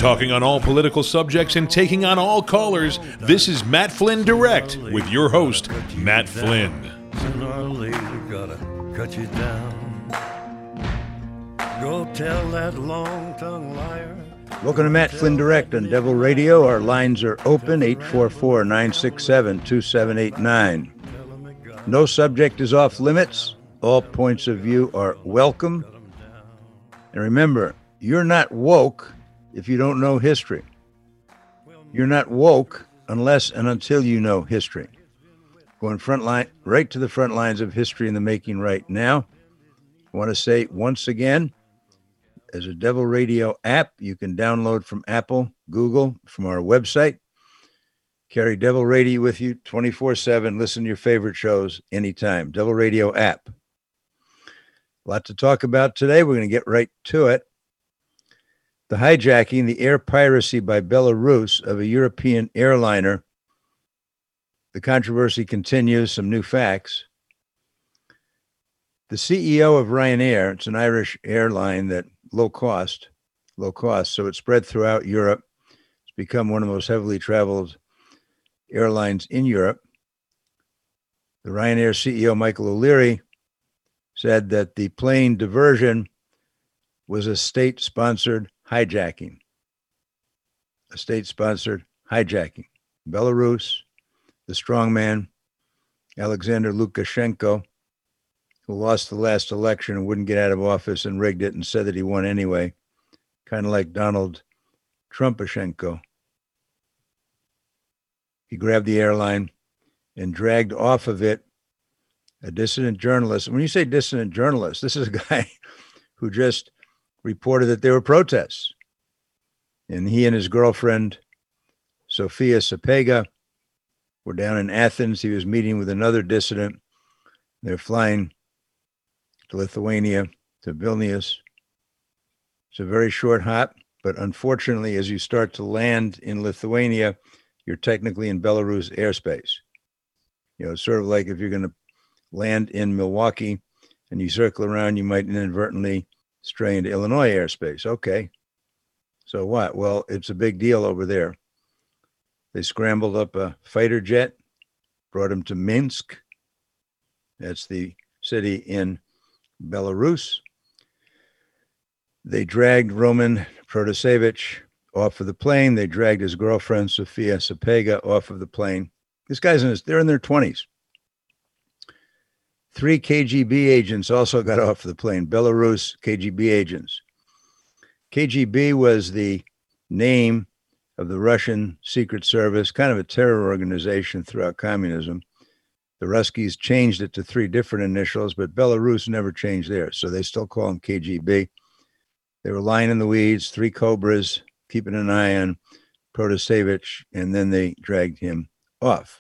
Talking on all political subjects and taking on all callers, this is Matt Flynn Direct with your host, Matt Flynn. Sooner or later, gotta cut you down. Go tell that long-tongued liar. Welcome to Matt Flynn Direct on Devil Radio. Our lines are open, 844-967-2789. No subject is off limits. All points of view are welcome. And remember, you're not woke if you don't know history. You're not woke unless and until you know history. Going right to the front lines of history in the making right now. I want to say once again, as a Devil Radio app, you can download from Apple, Google, from our website. Carry Devil Radio with you 24/7. Listen to your favorite shows anytime. Devil Radio app. A lot to talk about today. We're going to get right to it. The hijacking, the air piracy by Belarus of a European airliner. The controversy continues. Some new facts. The CEO of Ryanair, it's an Irish airline that low cost, so it spread throughout Europe. It's become one of the most heavily traveled airlines in Europe. The Ryanair CEO, Michael O'Leary, said that the plane diversion was a state-sponsored hijacking. A state-sponsored hijacking. Belarus, the strongman, Alexander Lukashenko, who lost the last election and wouldn't get out of office and rigged it and said that he won anyway, kind of like Donald Trumpishenko. He grabbed the airline and dragged off of it a dissident journalist. When you say dissident journalist, this is a guy who just reported that there were protests. And he and his girlfriend, Sofia Sapega, were down in Athens. He was meeting with another dissident. They're flying to Lithuania, to Vilnius. It's a very short hop, but unfortunately, as you start to land in Lithuania, you're technically in Belarus airspace. You know, it's sort of like if you're going to land in Milwaukee and you circle around, you might inadvertently stray into Illinois airspace. Okay. So what? Well, it's a big deal over there. They scrambled up a fighter jet, brought him to Minsk. That's the city in Belarus. They dragged Roman Protasevich off of the plane. They dragged his girlfriend, Sofia Sapega, off of the plane. This guy's they're in their 20s. 3 KGB agents also got off the plane, Belarus KGB agents. KGB was the name of the Russian Secret Service, kind of a terror organization throughout communism. The Ruskies changed it to 3 different initials, but Belarus never changed theirs, so they still call them KGB. They were lying in the weeds, 3 Cobras, keeping an eye on Protasevich, and then they dragged him off.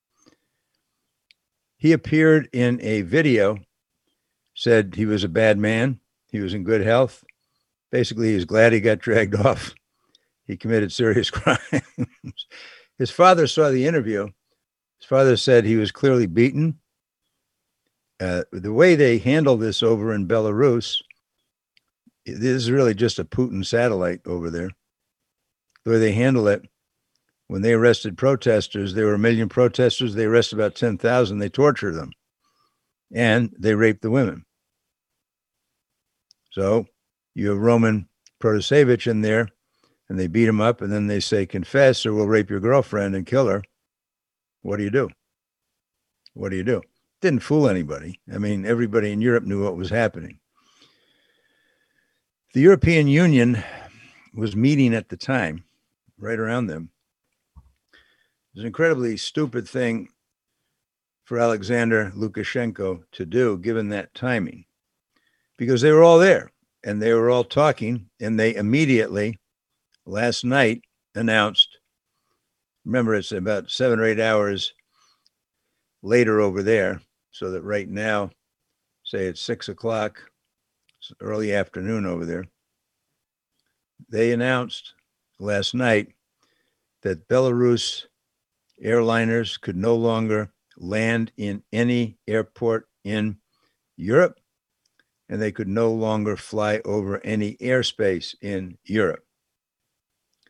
He appeared in a video, said he was a bad man, he was in good health. Basically, he was glad he got dragged off. He committed serious crimes. His father saw the interview. His father said he was clearly beaten. The way they handle this over in Belarus, this is really just a Putin satellite over there. The way they handle it, when they arrested protesters, there were 1 million protesters. They arrested about 10,000. They tortured them. And they raped the women. So you have Roman Protasevich in there, and they beat him up, and then they say, confess or we'll rape your girlfriend and kill her. What do you do? What do you do? Didn't fool anybody. I mean, everybody in Europe knew what was happening. The European Union was meeting at the time, right around them. It was an incredibly stupid thing for Alexander Lukashenko to do, given that timing, because they were all there and they were all talking, and they immediately, last night, announced, remember, it's about 7 or 8 hours later over there, so that right now, say it's 6 o'clock, it's early afternoon over there. They announced last night that Belarus airliners could no longer land in any airport in Europe, and they could no longer fly over any airspace in Europe.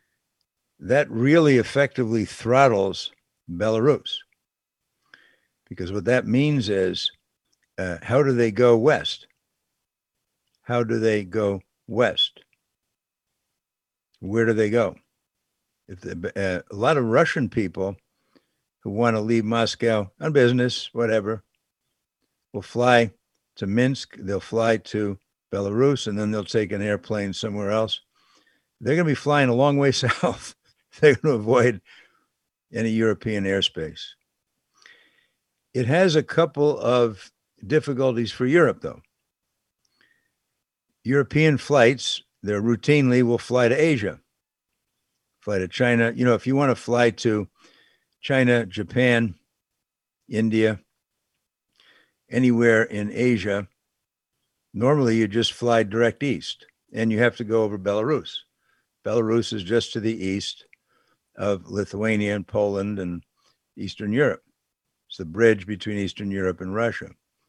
that really effectively throttles Belarus. Because what that means is, how do they go west? How do they go west? Where do they go? If a lot of Russian people who want to leave Moscow on business, whatever, will fly to Minsk, they'll fly to Belarus, and then they'll take an airplane somewhere else. They're going to be flying a long way south. They're going to avoid any European airspace. It has a couple of difficulties for Europe, though. European flights, they routinely will fly to Asia, fly to China. You know, if you want to fly to China, Japan, India, anywhere in Asia, normally you just fly direct east, and you have to go over Belarus. Belarus is just to the east of Lithuania and Poland and Eastern Europe. It's the bridge between Eastern Europe and Russia.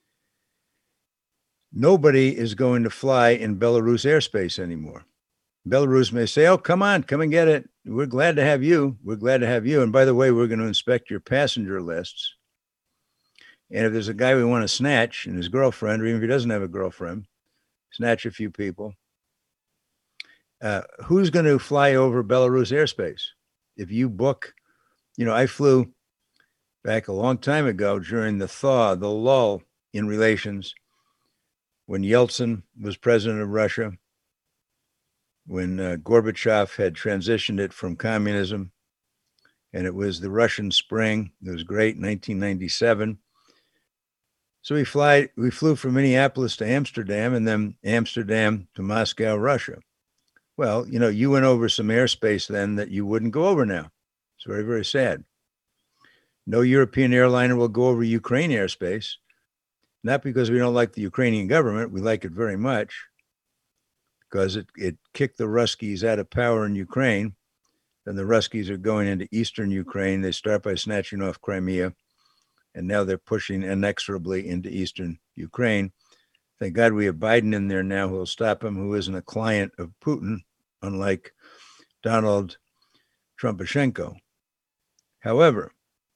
Nobody is going to fly in Belarus airspace anymore. Belarus may say, oh, come on, come and get it. We're glad to have you. We're glad to have you. And by the way, we're going to inspect your passenger lists. And if there's a guy we want to snatch and his girlfriend, or even if he doesn't have a girlfriend, snatch a few people, who's going to fly over Belarus airspace? If you book, you know, I flew back a long time ago during the thaw, the lull in relations, when Yeltsin was president of Russia, when Gorbachev had transitioned it from communism, and it was the Russian Spring. It was great, 1997. So we flew from Minneapolis to Amsterdam, and then Amsterdam to Moscow, Russia. Well, you know, you went over some airspace then that you wouldn't go over now. It's very, very sad. No European airliner will go over Ukraine airspace, not because we don't like the Ukrainian government. We like it very much because it kicked the Ruskies out of power in Ukraine. Then the Ruskies are going into eastern Ukraine. They start by snatching off Crimea, and now they're pushing inexorably into eastern Ukraine. Thank God we have Biden in there now who will stop him, who isn't a client of Putin, unlike Donald Trumpashenko. However,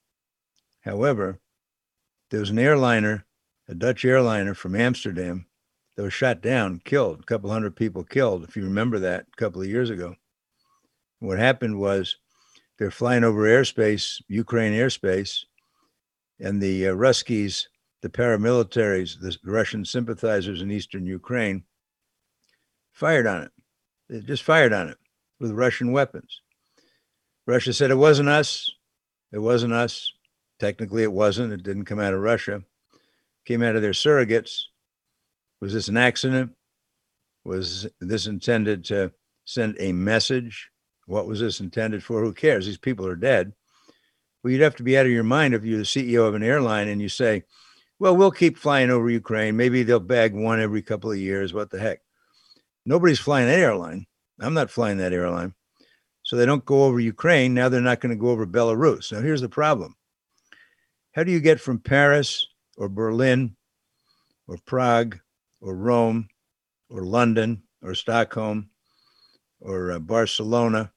there was an airliner, a Dutch airliner from Amsterdam, that was shot down, killed, a couple hundred people killed, if you remember that, a couple of years ago. What happened was they're flying over airspace, Ukraine airspace, and the Ruskies, the paramilitaries, the Russian sympathizers in eastern Ukraine, fired on it. They just fired on it with Russian weapons. Russia said it wasn't us. It wasn't us. Technically, it wasn't. It didn't come out of Russia. It came out of their surrogates. Was this an accident? Was this intended to send a message? What was this intended for? Who cares? These people are dead. Well, you'd have to be out of your mind if you're the CEO of an airline and you say, well, we'll keep flying over Ukraine. Maybe they'll bag one every couple of years. What the heck? Nobody's flying that airline. I'm not flying that airline. So they don't go over Ukraine. Now they're not going to go over Belarus. Now here's the problem. How do you get from Paris or Berlin or Prague or Rome or London or Stockholm or Barcelona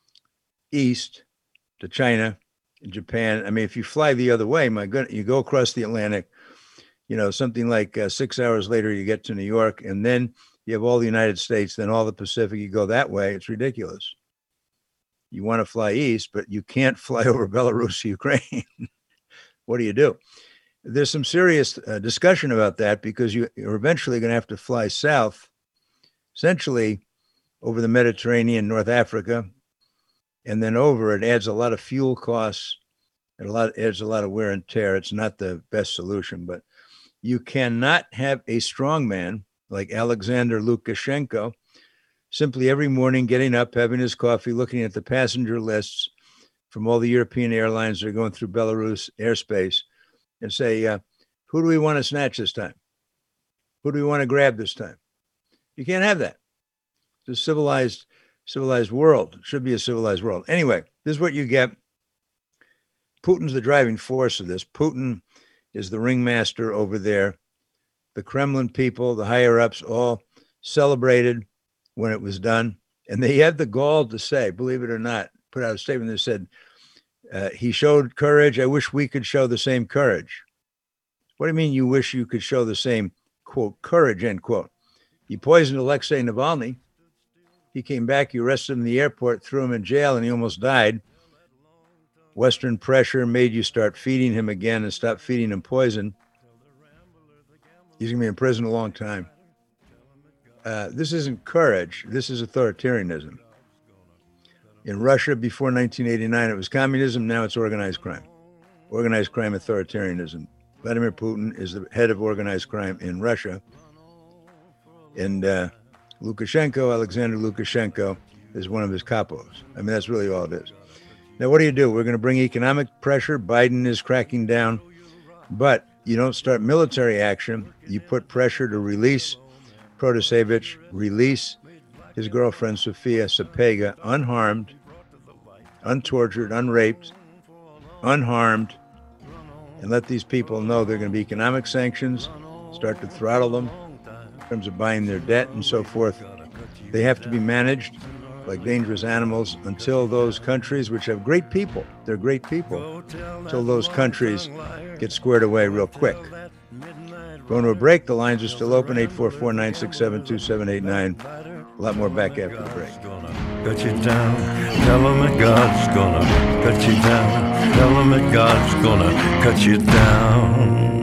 east to China and Japan? I mean, if you fly the other way, my goodness, you go across the Atlantic, you know, something like 6 hours later, you get to New York, and then you have all the United States, then all the Pacific, you go that way. It's ridiculous. You want to fly east, but you can't fly over Belarus, Ukraine. What do you do? There's some serious discussion about that because you're eventually going to have to fly south, essentially over the Mediterranean, North Africa, and then over. It adds a lot of fuel costs and adds a lot of wear and tear. It's not the best solution, but you cannot have a strongman like Alexander Lukashenko simply every morning getting up, having his coffee, looking at the passenger lists from all the European airlines that are going through Belarus airspace and say, who do we want to snatch this time? Who do we want to grab this time? You can't have that. It's a civilized world. It should be a civilized world. Anyway, this is what you get. Putin's the driving force of this. Putin is the ringmaster over there. The Kremlin people, the higher ups, all celebrated when it was done. And they had the gall to say, believe it or not, put out a statement that said, he showed courage. I wish we could show the same courage. What do you mean you wish you could show the same, quote, courage, end quote? You poisoned Alexei Navalny. He came back, you arrested him in the airport, threw him in jail, and he almost died. Western pressure made you start feeding him again and stop feeding him poison. He's going to be in prison a long time. This isn't courage. This is authoritarianism. In Russia, before 1989, it was communism. Now it's organized crime. Organized crime, authoritarianism. Vladimir Putin is the head of organized crime in Russia. And Lukashenko, Alexander Lukashenko, is one of his capos. I mean, that's really all it is. Now, what do? We're going to bring economic pressure. Biden is cracking down. But you don't start military action. You put pressure to release Protasevich, release his girlfriend, Sofia Sapega, unharmed, untortured, unraped, unharmed, and let these people know there are going to be economic sanctions, start to throttle them in terms of buying their debt and so forth. They have to be managed like dangerous animals until those countries, which have great people, they're great people, until those countries get squared away real quick. Going to a break. The lines are still open, 844-967-2789. A lot more back after the break. Cut you down. Tell them that God's gonna cut you down. Tell them that God's gonna cut you down.